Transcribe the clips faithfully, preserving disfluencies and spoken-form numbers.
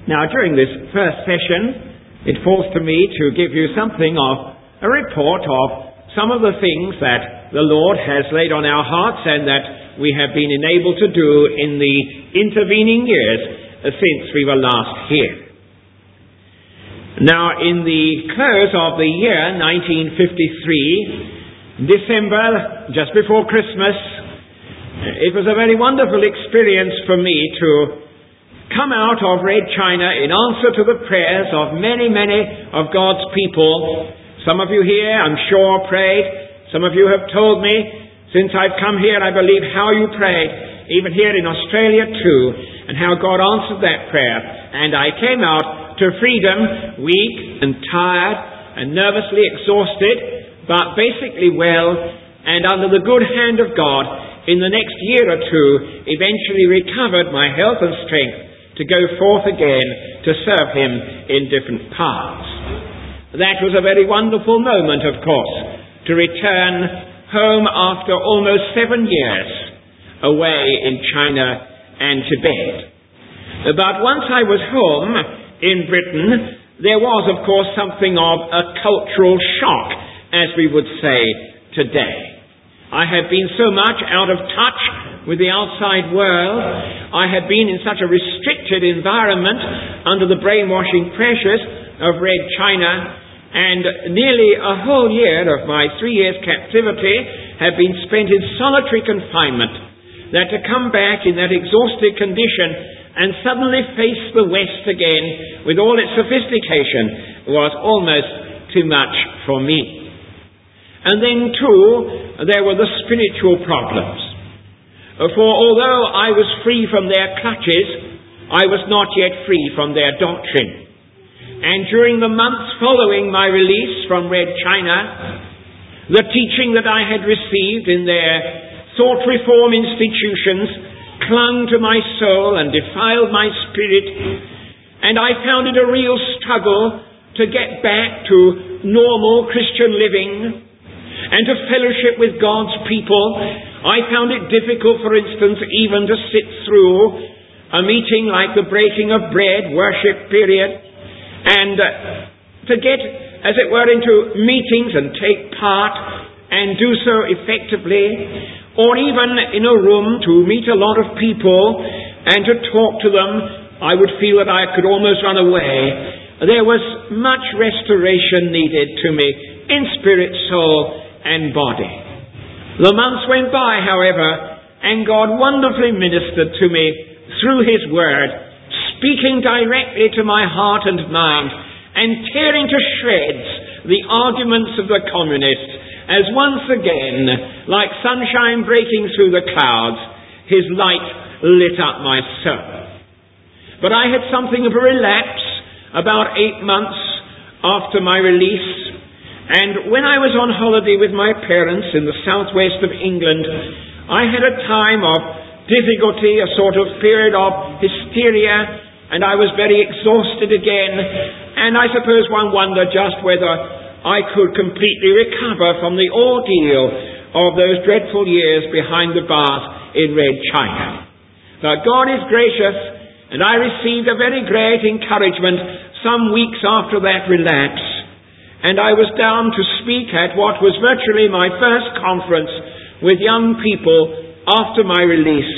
Now, during this first session, it falls to me to give you something of a report of some of the things that the Lord has laid on our hearts and that we have been enabled to do in the intervening years since we were last here. Now, in the close of the year nineteen fifty-three, December, just before Christmas, it was a very wonderful experience for me to come out of Red China in answer to the prayers of many, many of God's people. Some of you here, I'm sure, prayed. Some of you have told me, since I've come here, I believe how you prayed, even here in Australia too, and how God answered that prayer. And I came out to freedom, weak and tired and nervously exhausted, but basically well, and under the good hand of God, in the next year or two, eventually recovered my health and strength to go forth again to serve Him in different parts. That was a very wonderful moment, of course, to return home after almost seven years away in China and Tibet. But once I was home in Britain, there was, of course, something of a cultural shock, as we would say today. I had been so much out of touch with the outside world. I had been in such a restricted environment under the brainwashing pressures of Red China, and nearly a whole year of my three years' captivity had been spent in solitary confinement, that to come back in that exhausted condition and suddenly face the West again with all its sophistication was almost too much for me. And then, too, there were the spiritual problems. For although I was free from their clutches, I was not yet free from their doctrine. And during the months following my release from Red China, the teaching that I had received in their thought reform institutions clung to my soul and defiled my spirit, and I found it a real struggle to get back to normal Christian living and to fellowship with God's people. I found it difficult, for instance, even to sit through a meeting like the breaking of bread worship period, and uh, to get, as it were, into meetings and take part and do so effectively, or even in a room to meet a lot of people and to talk to them. I would feel that I could almost run away. There was much restoration needed to me in spirit, soul, and body. The months went by, however, and God wonderfully ministered to me through His Word, speaking directly to my heart and mind, and tearing to shreds the arguments of the communists, as once again, like sunshine breaking through the clouds, His light lit up my soul. But I had something of a relapse about eight months after my release. And when I was on holiday with my parents in the southwest of England, I had a time of difficulty, a sort of period of hysteria, and I was very exhausted again. And I suppose one wondered just whether I could completely recover from the ordeal of those dreadful years behind the bars in Red China. But God is gracious, and I received a very great encouragement some weeks after that relapse. And I was down to speak at what was virtually my first conference with young people after my release.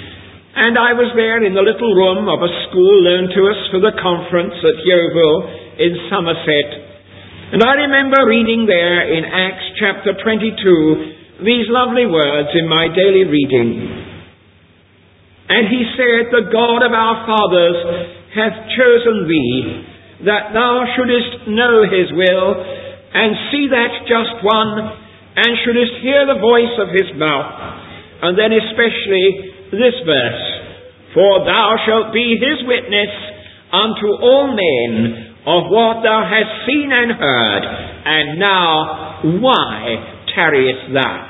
And I was there in the little room of a school loaned to us for the conference at Yeovil in Somerset. And I remember reading there in Acts chapter twenty-two these lovely words in my daily reading. And he said, "The God of our fathers hath chosen thee, that thou shouldest know His will, and see that just one, and shouldest hear the voice of His mouth." And then especially this verse, "For thou shalt be His witness unto all men of what thou hast seen and heard, and now why tarriest thou?"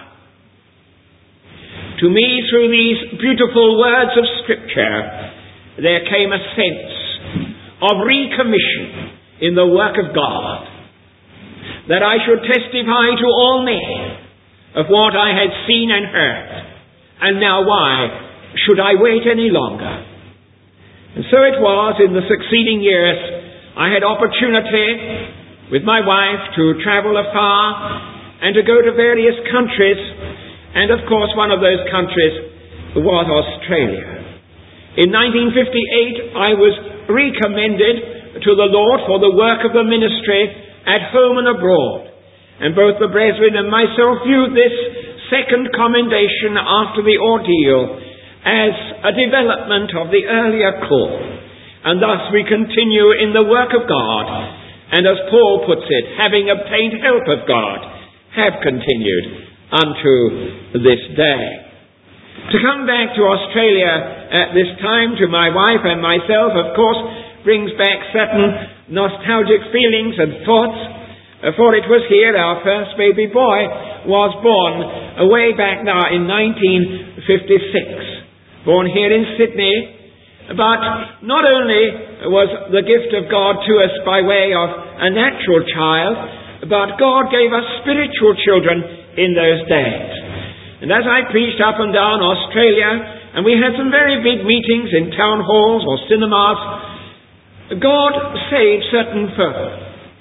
To me, through these beautiful words of Scripture, there came a sense of recommission in the work of God, that I should testify to all men of what I had seen and heard. And now why should I wait any longer? And so it was in the succeeding years, I had opportunity with my wife to travel afar and to go to various countries. And of course, one of those countries was Australia. In nineteen fifty-eight, I was recommended to the Lord for the work of the ministry at home and abroad. And both the brethren and myself viewed this second commendation after the ordeal as a development of the earlier call. And thus we continue in the work of God, and as Paul puts it, having obtained help of God, have continued unto this day. To come back to Australia at this time, to my wife and myself, of course, brings back certain nostalgic feelings and thoughts, for it was here our first baby boy was born way back now in nineteen fifty-six. Born here in Sydney, but not only was the gift of God to us by way of a natural child, but God gave us spiritual children in those days. And as I preached up and down Australia, and we had some very big meetings in town halls or cinemas, God saved certain folk.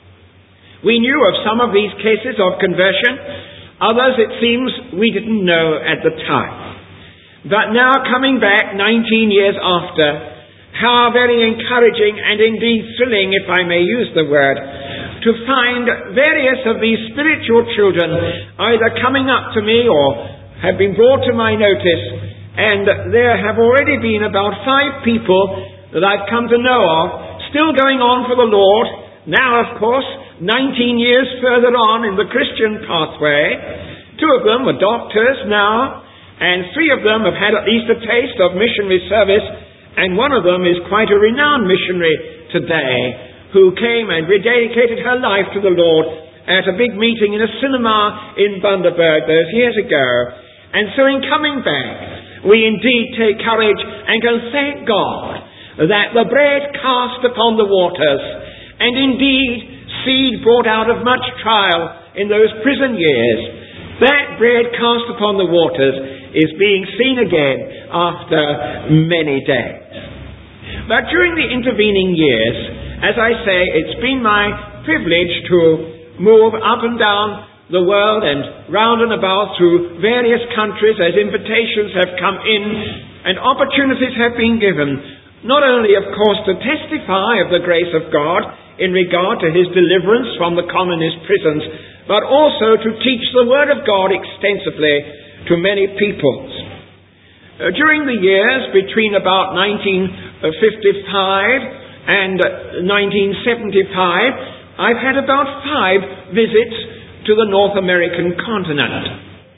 We knew of some of these cases of conversion. Others, it seems, we didn't know at the time. But now, coming back nineteen years after, how very encouraging and indeed thrilling, if I may use the word, to find various of these spiritual children either coming up to me or have been brought to my notice, and there have already been about five people that I've come to know of still going on for the Lord, now of course nineteen years further on in the Christian pathway. Two of them are doctors now, and three of them have had at least a taste of missionary service, and one of them is quite a renowned missionary today, who came and rededicated her life to the Lord at a big meeting in a cinema in Bundaberg those years ago. And so in coming back, we indeed take courage and can thank God that the bread cast upon the waters, and indeed seed brought out of much trial in those prison years, that bread cast upon the waters is being seen again after many days. But during the intervening years, as I say, it's been my privilege to move up and down the world and round and about through various countries as invitations have come in and opportunities have been given, not only, of course, to testify of the grace of God in regard to his deliverance from the communist prisons, but also to teach the Word of God extensively to many peoples. Uh, during the years between about nineteen fifty-five and nineteen seventy-five, I've had about five visits to the North American continent.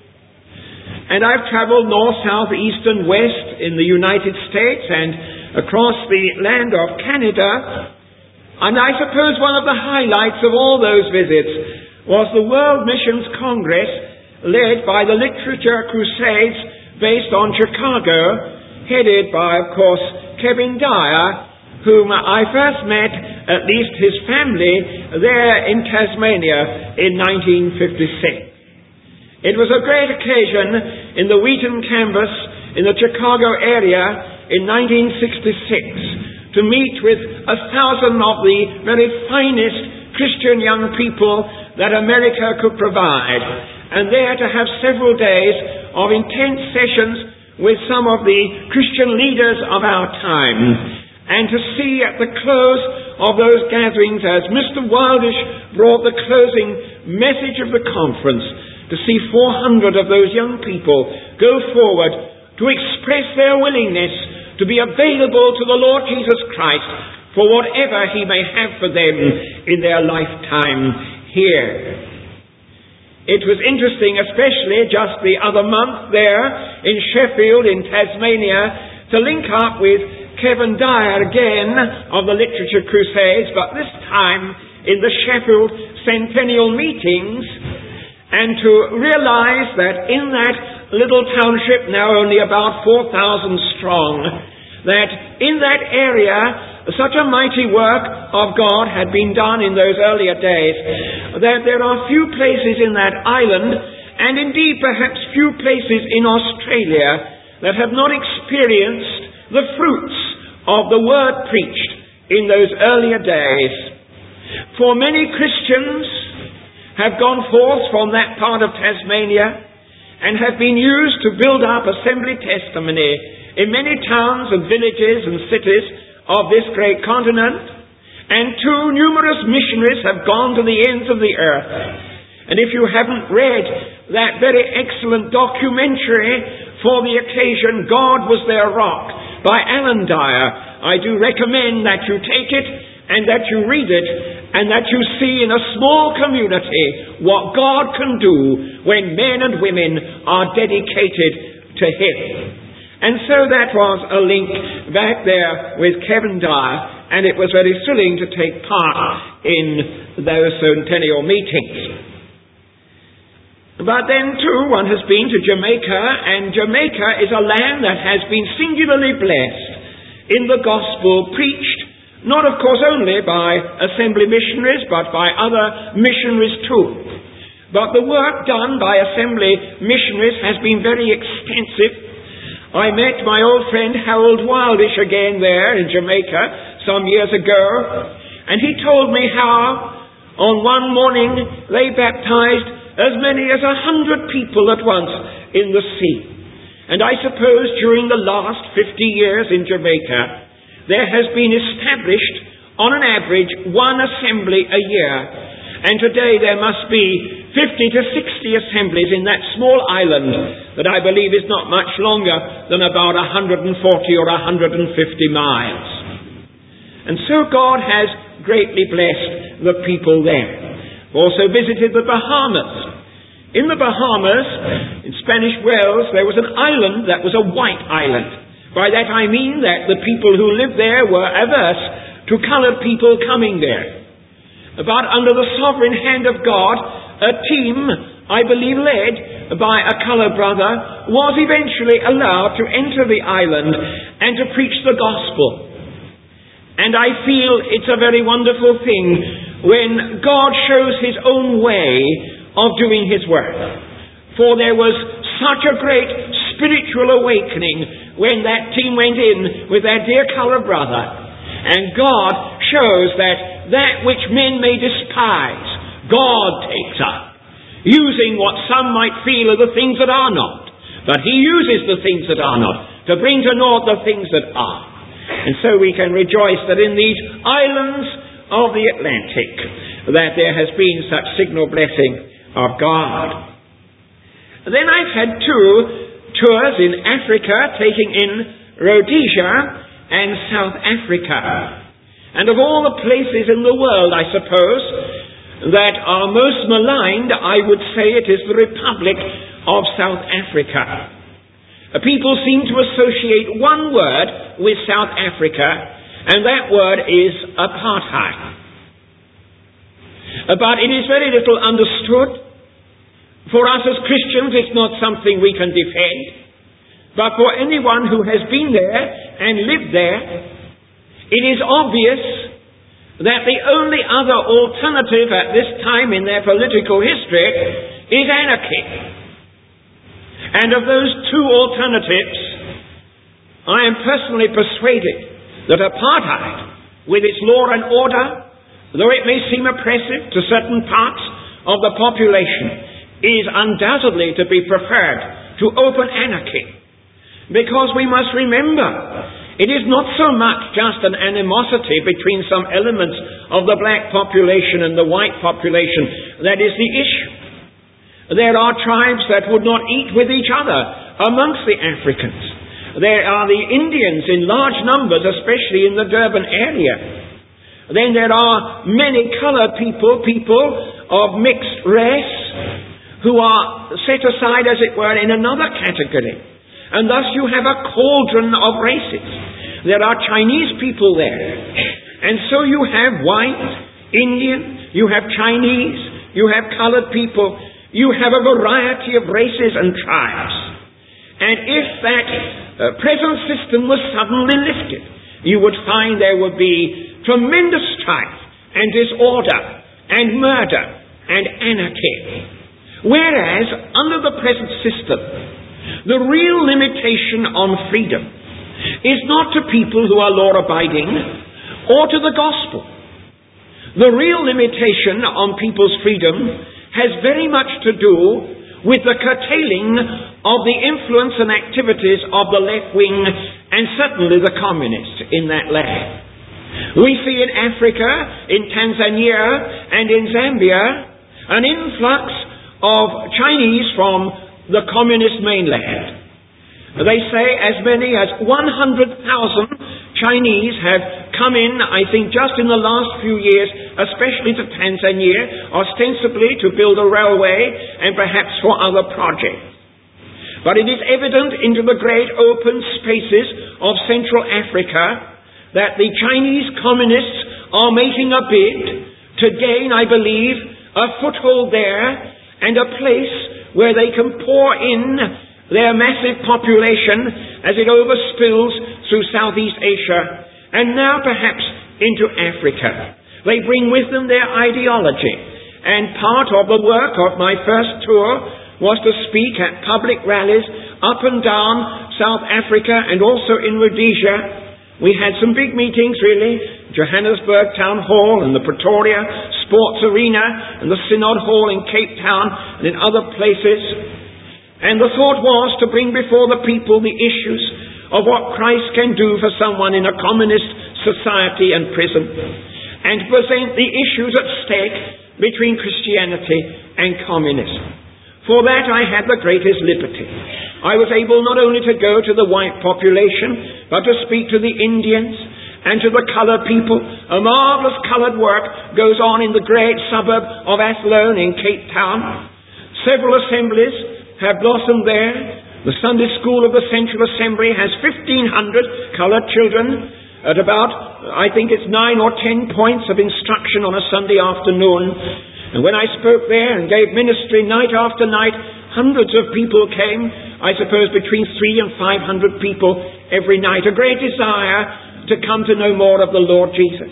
And I've traveled north, south, east and west in the United States and across the land of Canada. And I suppose one of the highlights of all those visits was the World Missions Congress led by the Literature Crusades based on Chicago, headed by, of course, Kevin Dyer, whom I first met, at least his family, there in Tasmania in nineteen fifty-six. It was a great occasion in the Wheaton campus in the Chicago area in nineteen sixty-six to meet with a thousand of the very finest Christian young people that America could provide, and there to have several days of intense sessions with some of the Christian leaders of our time, and to see at the close of those gatherings, as Mister Wildish brought the closing message of the conference, to see four hundred of those young people go forward to express their willingness to be available to the Lord Jesus Christ for whatever he may have for them in their lifetime here. It was interesting, especially just the other month there in Sheffield in Tasmania, to link up with Kevin Dyer again of the Literature Crusades, but this time in the Sheffield Centennial Meetings, and to realize that in that little township, now only about four thousand strong, that in that area such a mighty work of God had been done in those earlier days, that there are few places in that island, and indeed perhaps few places in Australia, that have not experienced the fruits of the word preached in those earlier days. For many Christians have gone forth from that part of Tasmania and have been used to build up assembly testimony in many towns and villages and cities of this great continent, and too numerous missionaries have gone to the ends of the earth. And if you haven't read that very excellent documentary for the occasion, God Was Their Rock, by Alan Dyer, I do recommend that you take it and that you read it and that you see in a small community what God can do when men and women are dedicated to Him. And so that was a link back there with Kevin Dyer, and it was very thrilling to take part in those centennial meetings. But then too, one has been to Jamaica, and Jamaica is a land that has been singularly blessed in the gospel preached, not of course only by assembly missionaries, but by other missionaries too. But the work done by assembly missionaries has been very extensive. I met my old friend Harold Wildish again there in Jamaica some years ago, and he told me how on one morning they baptized as many as a hundred people at once in the sea. And I suppose during the last fifty years in Jamaica, there has been established, on an average, one assembly a year. And today there must be fifty to sixty assemblies in that small island that I believe is not much longer than about one hundred forty or one hundred fifty miles. And so God has greatly blessed the people there. Also visited the Bahamas. In the Bahamas, in Spanish Wells, there was an island that was a white island. By that I mean that the people who lived there were averse to coloured people coming there. But under the sovereign hand of God, a team, I believe led by a coloured brother, was eventually allowed to enter the island and to preach the gospel. And I feel it's a very wonderful thing when God shows His own way of doing His work. For there was such a great spiritual awakening when that team went in with their dear coloured brother. And God shows that that which men may despise, God takes up, using what some might feel are the things that are not. But He uses the things that are not to bring to naught the things that are. And so we can rejoice that in these islands of the Atlantic that there has been such signal blessing of God. Then I've had two tours in Africa, taking in Rhodesia and South Africa. And of all the places in the world, I suppose, that are most maligned, I would say it is the Republic of South Africa. People seem to associate one word with South Africa, and that word is apartheid. But it is very little understood. For us as Christians, it's not something we can defend. But for anyone who has been there and lived there, it is obvious that the only other alternative at this time in their political history is anarchy. And of those two alternatives, I am personally persuaded that apartheid, with its law and order, though it may seem oppressive to certain parts of the population, is undoubtedly to be preferred to open anarchy. Because we must remember, it is not so much just an animosity between some elements of the black population and the white population that is the issue. There are tribes that would not eat with each other amongst the Africans. There are the Indians in large numbers, especially in the Durban area. Then there are many coloured people, people of mixed race, who are set aside, as it were, in another category. And thus you have a cauldron of races. There are Chinese people there. And so you have white, Indian, you have Chinese, you have coloured people. You have a variety of races and tribes. And if that uh, present system was suddenly lifted, you would find there would be tremendous strife and disorder and murder and anarchy. Whereas, under the present system, the real limitation on freedom is not to people who are law-abiding or to the gospel. The real limitation on people's freedom has very much to do with the curtailing of the influence and activities of the left wing and certainly the communists in that land. We see in Africa, in Tanzania and in Zambia an influx of Chinese from the communist mainland. They say as many as one hundred thousand Chinese have come in, I think, just in the last few years, especially to Tanzania, ostensibly to build a railway and perhaps for other projects. But it is evident into the great open spaces of Central Africa that the Chinese communists are making a bid to gain, I believe, a foothold there and a place where they can pour in their massive population as it overspills through Southeast Asia and now perhaps into Africa. They bring with them their ideology, and part of the work of my first tour was to speak at public rallies up and down South Africa and also in Rhodesia. We had some big meetings really, Johannesburg Town Hall and the Pretoria Sports Arena and the Synod Hall in Cape Town and in other places. And the thought was to bring before the people the issues of what Christ can do for someone in a communist society and prison, and present the issues at stake between Christianity and communism. For that I had the greatest liberty. I was able not only to go to the white population, but to speak to the Indians and to the coloured people. A marvellous coloured work goes on in the great suburb of Athlone in Cape Town. Several assemblies have blossomed there. The Sunday School of the Central Assembly has fifteen hundred coloured children at about, I think it's nine or ten points of instruction on a Sunday afternoon. And when I spoke there and gave ministry night after night, hundreds of people came, I suppose between three and five hundred people every night, a great desire to come to know more of the Lord Jesus.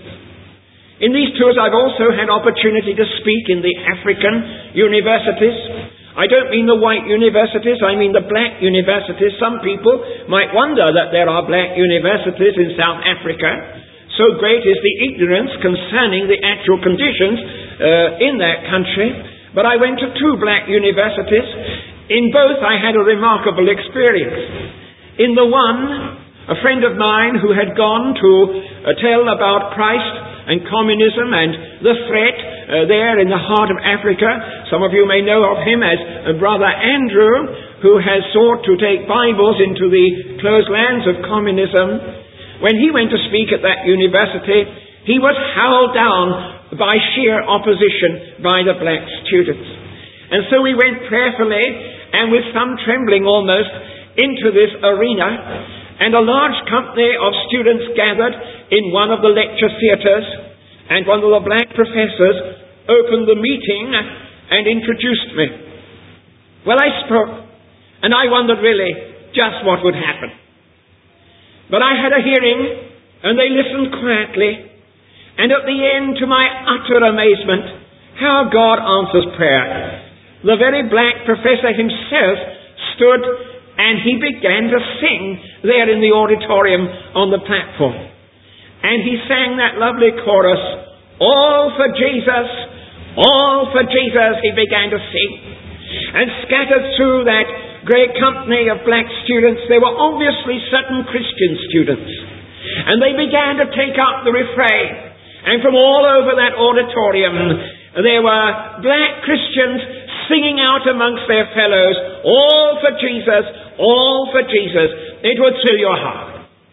In these tours I've also had opportunity to speak in the African universities. I don't mean the white universities, I mean the black universities. Some people might wonder that there are black universities in South Africa. So great is the ignorance concerning the actual conditions uh, in that country. But I went to two black universities. In both I had a remarkable experience. In the one, a friend of mine who had gone to uh, tell about Christ and communism and the threat uh, there in the heart of Africa. Some of you may know of him as uh, Brother Andrew, who has sought to take Bibles into the closed lands of communism. When he went to speak at that university, he was howled down by sheer opposition by the black students. And so we went prayerfully and with some trembling almost into this arena, and a large company of students gathered in one of the lecture theatres, and one of the black professors opened the meeting and introduced me. Well, I spoke, and I wondered really just what would happen. But I had a hearing, and they listened quietly, and at the end, to my utter amazement, how God answers prayer. The very black professor himself stood and he began to sing there in the auditorium on the platform. And he sang that lovely chorus, "All for Jesus, all for Jesus," he began to sing. And scattered through that great company of black students, there were obviously certain Christian students. And they began to take up the refrain. And from all over that auditorium, there were black Christians singing out amongst their fellows, "All for Jesus, all for Jesus." It would thrill your heart.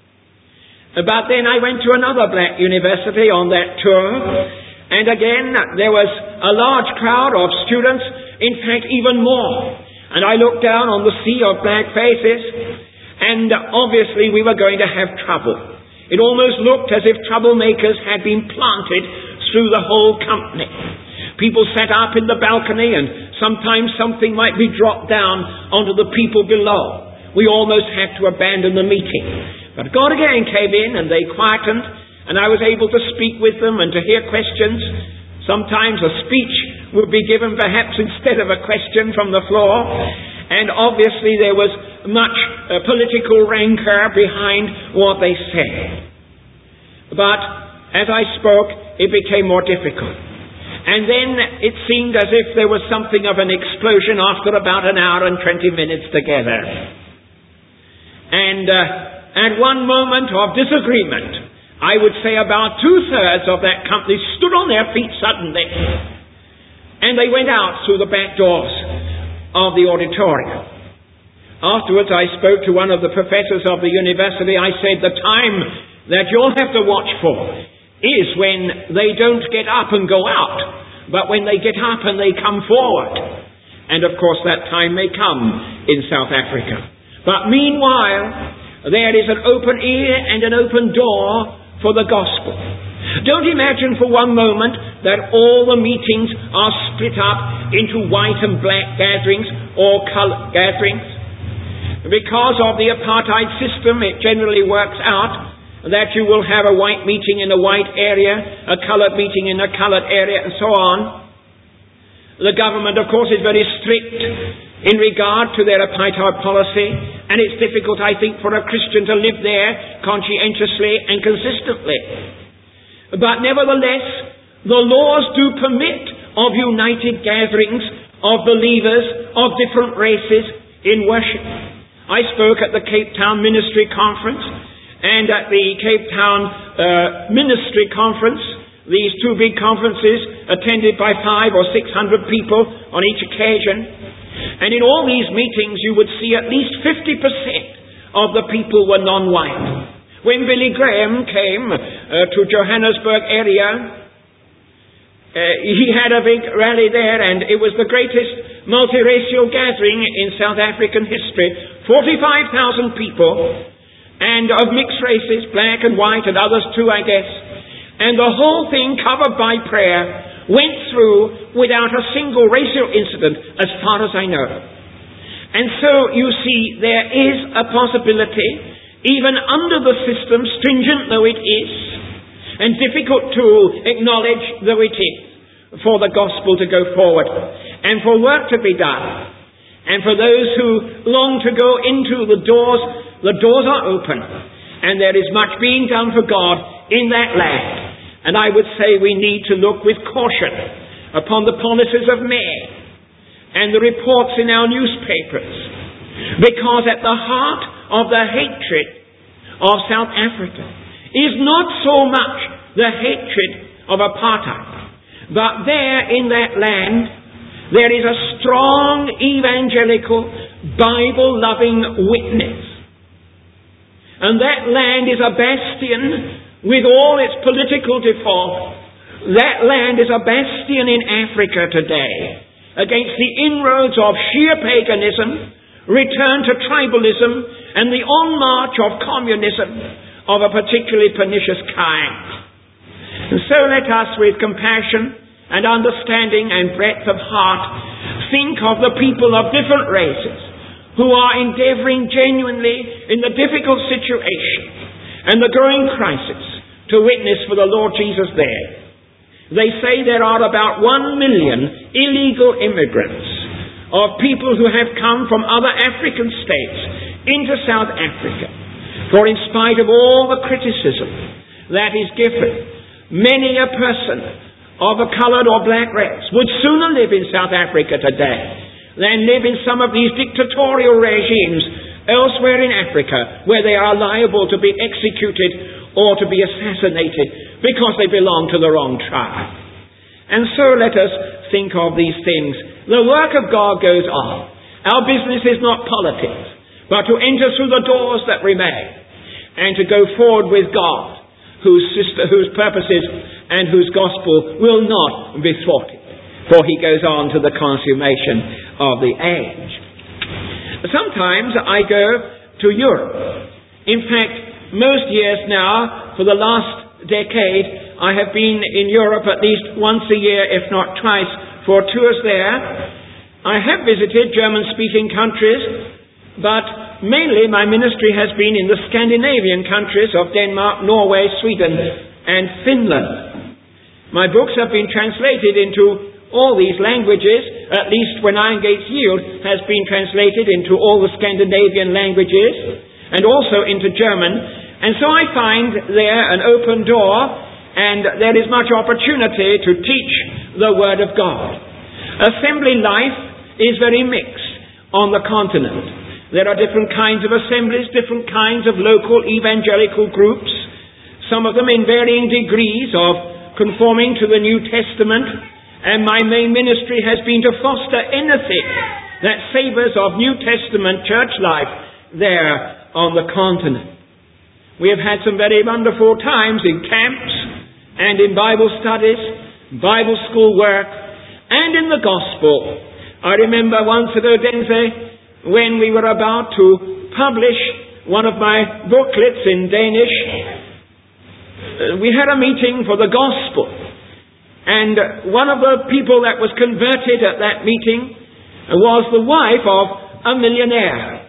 But then I went to another black university on that tour, and again there was a large crowd of students, in fact even more. And I looked down on the sea of black faces, and obviously we were going to have trouble. It almost looked as if troublemakers had been planted through the whole company. People sat up in the balcony, and sometimes something might be dropped down onto the people below. We almost had to abandon the meeting. But God again came in, and they quietened, and I was able to speak with them and to hear questions. Sometimes a speech would be given perhaps instead of a question from the floor. And obviously there was much uh, political rancor behind what they said. But as I spoke, it became more difficult. And then it seemed as if there was something of an explosion after about an hour and twenty minutes together. And uh, at one moment of disagreement, I would say about two-thirds of that company stood on their feet suddenly. And they went out through the back doors of the auditorium. Afterwards, I spoke to one of the professors of the university. I said, the time that you'll have to watch for is when they don't get up and go out, but when they get up and they come forward. And of course, that time may come in South Africa. But meanwhile, there is an open ear and an open door for the gospel. Don't imagine for one moment that all the meetings are split up into white and black gatherings or color gatherings. Because of the apartheid system, it generally works out that you will have a white meeting in a white area, a coloured meeting in a coloured area, and so on. The government, of course, is very strict in regard to their apartheid policy, and it's difficult, I think, for a Christian to live there conscientiously and consistently. But nevertheless, the laws do permit of united gatherings of believers of different races in worship. I spoke at the Cape Town Ministry Conference, and at the Cape Town uh, Ministry Conference, these two big conferences attended by five or six hundred people on each occasion. And in all these meetings you would see at least fifty percent of the people were non-white. When Billy Graham came uh, to Johannesburg area, uh, he had a big rally there, and it was the greatest multiracial gathering in South African history. forty-five thousand people, and of mixed races, black and white, and others too, I guess. And the whole thing, covered by prayer, went through without a single racial incident, as far as I know. And so, you see, there is a possibility, even under the system, stringent though it is, and difficult to acknowledge though it is, for the gospel to go forward, and for work to be done. And for those who long to go into the doors, the doors are open, and there is much being done for God in that land. And I would say we need to look with caution upon the policies of men and the reports in our newspapers, because at the heart of the hatred of South Africa is not so much the hatred of apartheid, but there in that land there is a strong evangelical, Bible-loving witness. And that land is a bastion with all its political default. That land is a bastion in Africa today against the inroads of sheer paganism, return to tribalism, and the on-march of communism of a particularly pernicious kind. And so let us, with compassion and understanding and breadth of heart, think of the people of different races who are endeavoring genuinely in the difficult situation and the growing crisis to witness for the Lord Jesus there. They say there are about one million illegal immigrants of people who have come from other African states into South Africa. For in spite of all the criticism that is given, many a person of a coloured or black race would sooner live in South Africa today than live in some of these dictatorial regimes elsewhere in Africa, where they are liable to be executed or to be assassinated because they belong to the wrong tribe. And so let us think of these things. The work of God goes on. Our business is not politics, but to enter through the doors that remain and to go forward with God, whose sister, whose purposes and whose gospel will not be thwarted, for he goes on to the consummation of the age. Sometimes I go to Europe. In fact, most years now, for the last decade, I have been in Europe at least once a year, if not twice, for tours there. I have visited German-speaking countries, but mainly my ministry has been in the Scandinavian countries of Denmark, Norway, Sweden, and Finland. My books have been translated into all these languages, at least when Iron Gates Yield has been translated into all the Scandinavian languages and also into German. And so I find there an open door, and there is much opportunity to teach the Word of God. Assembly life is very mixed on the continent. There are different kinds of assemblies, different kinds of local evangelical groups, some of them in varying degrees of conforming to the New Testament, and my main ministry has been to foster anything that savours of New Testament church life there on the continent. We have had some very wonderful times in camps and in Bible studies, Bible school work, and in the gospel. I remember once at Odense when we were about to publish one of my booklets in Danish. We had a meeting for the gospel, and one of the people that was converted at that meeting was the wife of a millionaire.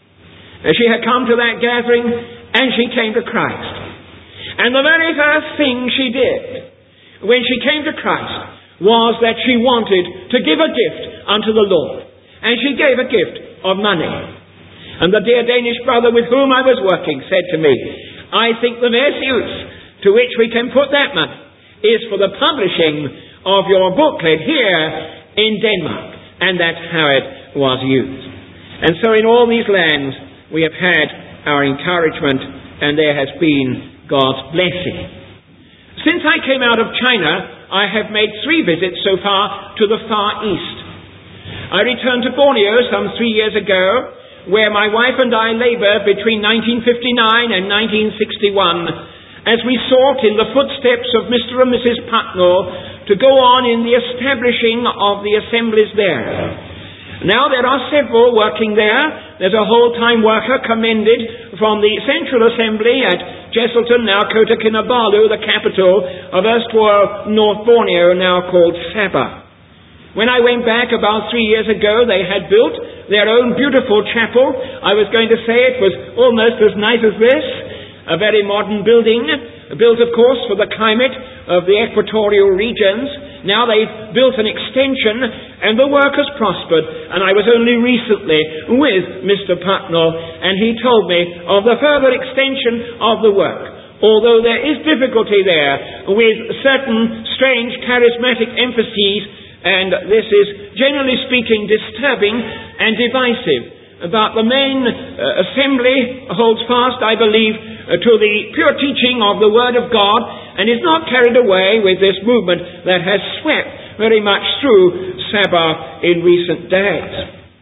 She had come to that gathering and she came to Christ. And the very first thing she did when she came to Christ was that she wanted to give a gift unto the Lord. And she gave a gift of money. And the dear Danish brother with whom I was working said to me, I think the best use to which we can put that money is for the publishing of your booklet here in Denmark. And that's how it was used. And so in all these lands we have had our encouragement, and there has been God's blessing. Since I came out of China, I have made three visits so far to the Far East. I returned to Borneo some three years ago, where my wife and I laboured between nineteen fifty-nine and nineteen sixty-one as we sought in the footsteps of Mister and Missus Putnell to go on in the establishing of the assemblies there. Now there are several working there. There's a whole-time worker commended from the Central Assembly at Jesselton, now Kota Kinabalu, the capital of erstwhile North Borneo, now called Sabah. When I went back about three years ago, they had built their own beautiful chapel. I was going to say it was almost as nice as this, a very modern building, built of course for the climate of the equatorial regions. Now they've built an extension and the work has prospered. And I was only recently with Mister Putnell and he told me of the further extension of the work. Although there is difficulty there with certain strange charismatic emphases, and this is generally speaking disturbing and divisive. But the main uh, assembly holds fast, I believe, uh, to the pure teaching of the Word of God and is not carried away with this movement that has swept very much through Sabah in recent days.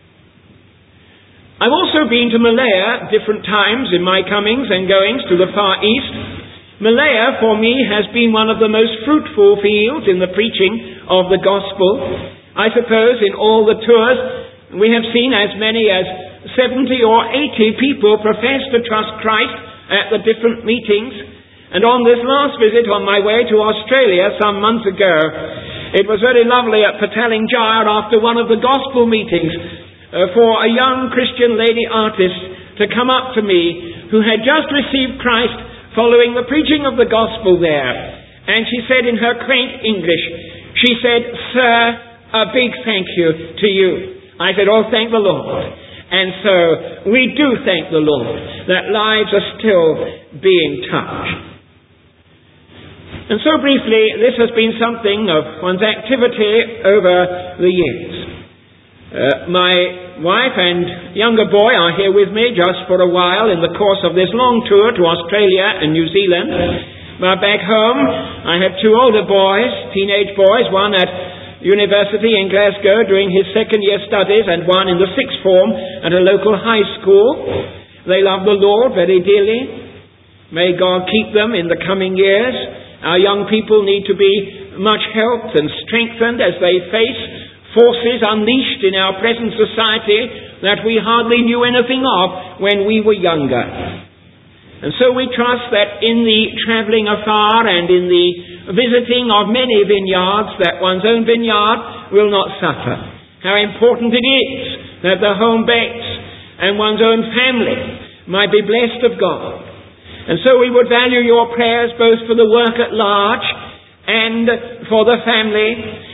I've also been to Malaya different times in my comings and goings to the Far East. Malaya for me has been one of the most fruitful fields in the preaching of the gospel. I suppose in all the tours we have seen as many as seventy or eighty people profess to trust Christ at the different meetings. And on this last visit on my way to Australia some months ago, it was very lovely at Petaling Jaya after one of the gospel meetings uh, for a young Christian lady artist to come up to me who had just received Christ following the preaching of the gospel there. And she said in her quaint English, she said, "Sir, a big thank you to you." I said, "Oh, thank the Lord." And so we do thank the Lord that lives are still being touched. And so briefly, this has been something of one's activity over the years. Uh, my wife and younger boy are here with me just for a while in the course of this long tour to Australia and New Zealand. But back home, I have two older boys, teenage boys, one at University in Glasgow doing his second year studies and one in the sixth form at a local high school. They love the Lord very dearly. May God keep them in the coming years. Our young people need to be much helped and strengthened as they face forces unleashed in our present society that we hardly knew anything of when we were younger. And so we trust that in the travelling afar and in the visiting of many vineyards, that one's own vineyard will not suffer. How important it is that the home base and one's own family might be blessed of God. And so we would value your prayers both for the work at large and for the family,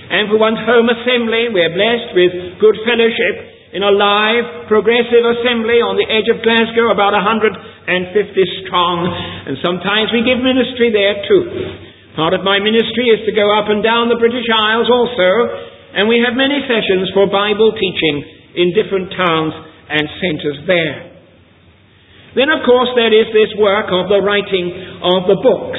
And for one's home assembly, we're blessed with good fellowship in a live, progressive assembly on the edge of Glasgow, about one hundred fifty strong. And sometimes we give ministry there too. Part of my ministry is to go up and down the British Isles also, and we have many sessions for Bible teaching in different towns and centres there. Then, of course, there is this work of the writing of the books.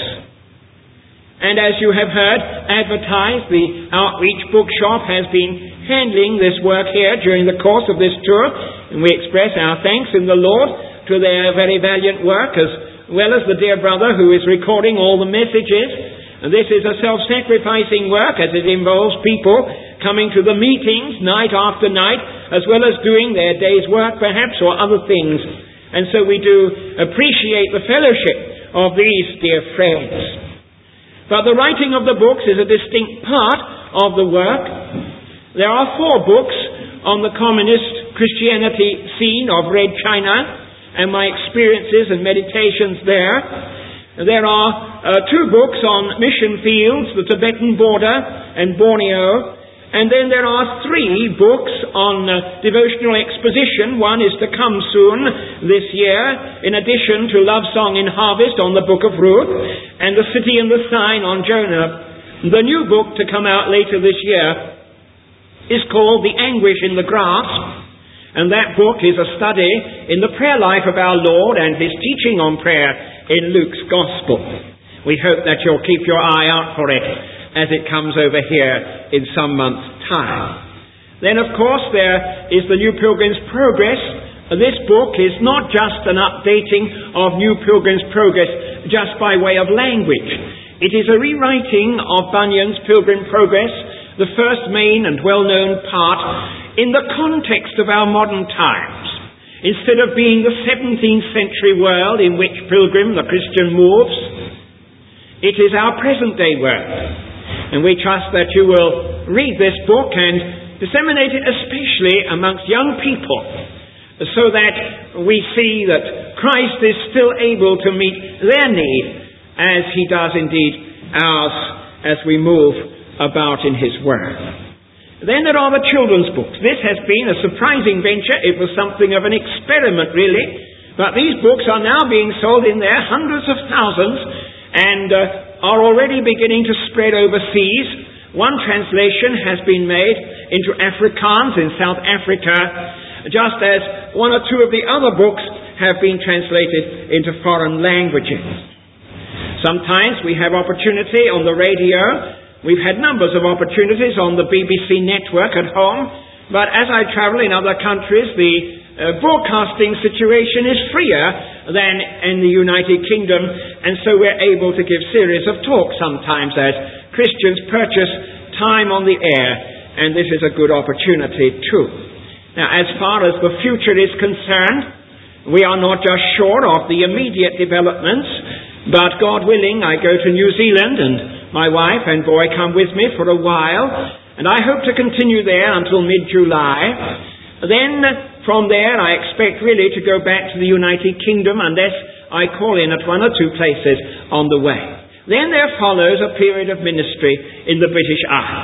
And as you have heard advertised, the Outreach Bookshop has been handling this work here during the course of this tour, and we express our thanks in the Lord to their very valiant work, as well as the dear brother who is recording all the messages. And this is a self-sacrificing work, as it involves people coming to the meetings night after night, as well as doing their day's work perhaps, or other things. And so we do appreciate the fellowship of these dear friends. But the writing of the books is a distinct part of the work. There are four books on the communist Christianity scene of Red China and my experiences and meditations there. There are uh, two books on mission fields, the Tibetan border and Borneo. And then there are three books on uh, devotional exposition. One is to come soon this year, in addition to Love Song in Harvest on the book of Ruth, and The City and the Sign on Jonah. The new book to come out later this year is called The Anguish in the Grass, and that book is a study in the prayer life of our Lord and his teaching on prayer in Luke's Gospel. We hope that you'll keep your eye out for it as it comes over here in some months' time. Then, of course, there is the New Pilgrim's Progress. This book is not just an updating of New Pilgrim's Progress just by way of language. It is a rewriting of Bunyan's Pilgrim Progress, the first main and well-known part, in the context of our modern times. Instead of being the seventeenth century world in which Pilgrim, the Christian, moves, it is our present-day world. And we trust that you will read this book and disseminate it especially amongst young people, so that we see that Christ is still able to meet their need as he does indeed ours as we move about in his word. Then there are the children's books. This has been a surprising venture. It was something of an experiment, really. But these books are now being sold in their hundreds of thousands and uh, are already beginning to spread overseas. One translation has been made into Afrikaans in South Africa, just as one or two of the other books have been translated into foreign languages. Sometimes we have opportunity on the radio. We've had numbers of opportunities on the B B C network at home, but as I travel in other countries, the uh, broadcasting situation is freer than in the United Kingdom, and so we're able to give series of talks sometimes as Christians purchase time on the air, and this is a good opportunity too. Now, as far as the future is concerned, we are not just sure of the immediate developments, but God willing, I go to New Zealand, and my wife and boy come with me for a while, and I hope to continue there until mid-July. Then, from there, I expect really to go back to the United Kingdom unless I call in at one or two places on the way. Then there follows a period of ministry in the British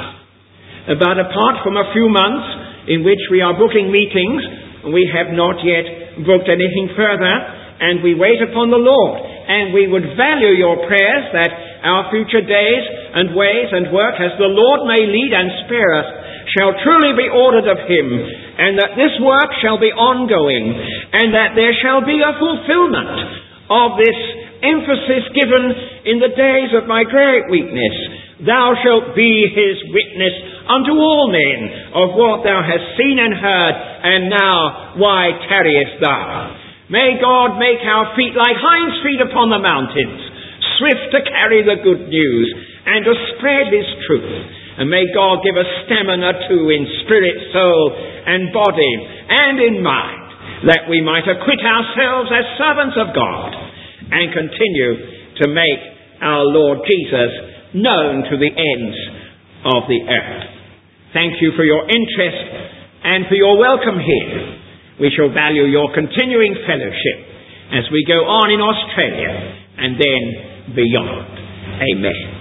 Isles. But apart from a few months in which we are booking meetings, we have not yet booked anything further, and we wait upon the Lord. And we would value your prayers that our future days and ways and work, as the Lord may lead and spare us, shall truly be ordered of him, and that this work shall be ongoing, and that there shall be a fulfillment of this emphasis given in the days of my great weakness. Thou shalt be his witness unto all men of what thou hast seen and heard, and now why tarriest thou? May God make our feet like hinds' feet upon the mountains, swift to carry the good news and to spread his truth. And may God give us stamina too in spirit, soul, and body, and in mind, that we might acquit ourselves as servants of God and continue to make our Lord Jesus known to the ends of the earth. Thank you for your interest and for your welcome here. We shall value your continuing fellowship as we go on in Australia and then beyond. Amen.